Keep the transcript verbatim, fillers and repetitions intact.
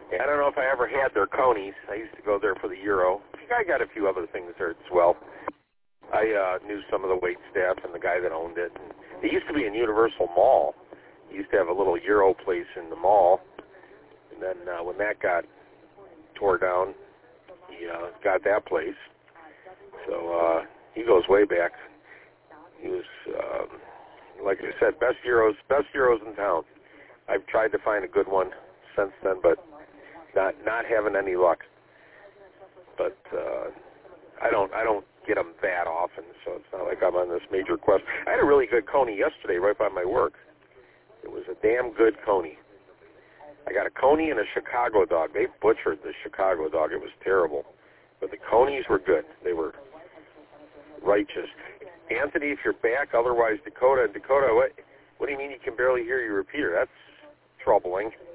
Yeah, I don't know if I ever had their Conies. I used to go there for the Euro. I got a few other things there as well. I uh, knew some of the wait staff and the guy that owned it. And it used to be in Universal Mall. He used to have a little Euro place in the mall. And then uh, when that got tore down, he uh, got that place. So uh, he goes way back. He was, um, like I said, best Euros, best Euros in town. I've tried to find a good one since then, but not not having any luck. But uh, I don't I don't get them that often, so it's not like I'm on this major quest. I had a really good Coney yesterday right by my work. It was a damn good Coney. I got a Coney and a Chicago dog. They butchered the Chicago dog. It was terrible. But the Conies were good. They were righteous. Anthony, if you're back, otherwise Dakota. Dakota, what, what do you mean you can barely hear your repeater? That's troubling.